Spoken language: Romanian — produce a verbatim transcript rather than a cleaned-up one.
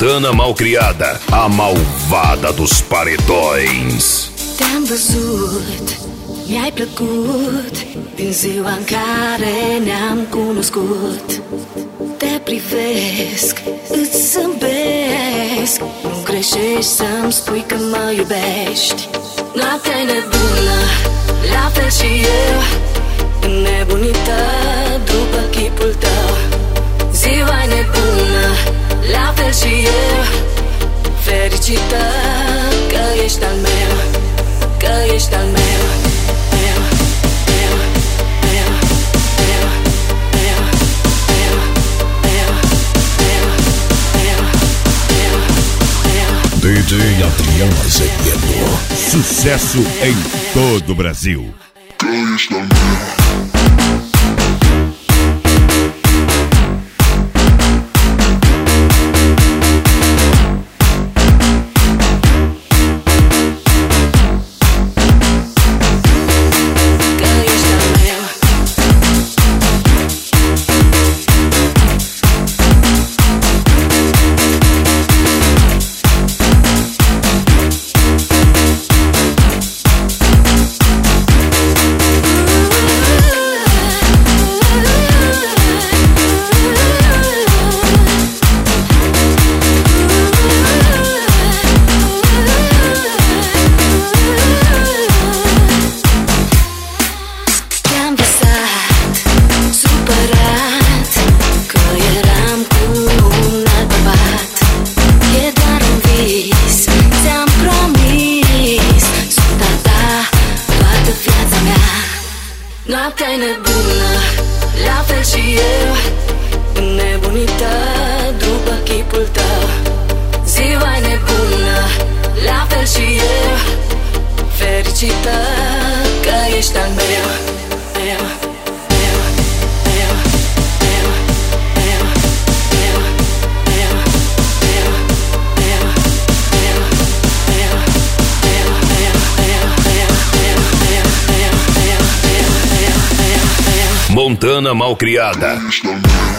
Montana Malcriada, a malvada dos paredões. Te-am văzut, mi-ai plăcut din ziua în care ne-am cunoscut. Te privesc, îți zâmbesc, nu greșești să-mi spui că mă iubești. Noaptea-i nebună, la fel și eu, înnebunită după chipul tău. Ziua-i nebună, la fel și eu, fericită că ești al meu, că ești al meu, meu, meu, meu, meu, meu, meu, meu, meu, meu, meu, meu. D J Adriano Azevedo, sucesso em todo o Brasil. Que ești al meu. Noaptea-i nebună, la fel și eu, înnebunită după chipul tău. Ziua-i nebună, la fel și eu, fericită că ești al meu, meu, meu, meu, meu, meu, meu, meu, meu, meu, meu, meu, meu, meu, meu, meu, meu, meu, meu, meu. Montana Malcriada.